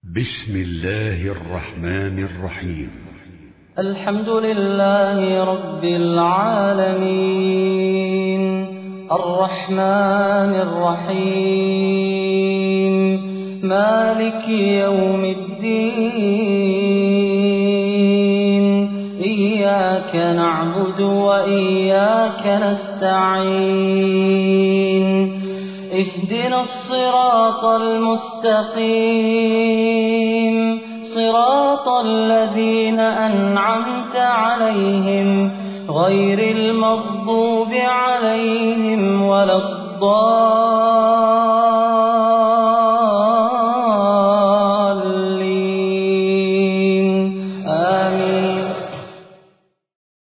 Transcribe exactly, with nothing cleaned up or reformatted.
بسم الله الرحمن الرحيم. الحمد لله رب العالمين الرحمن الرحيم مالك يوم الدين إياك نعبد وإياك نستعين اهدنا الصراط المستقيم صراط الذين أنعمت عليهم غير المغضوب عليهم ولا الضالين.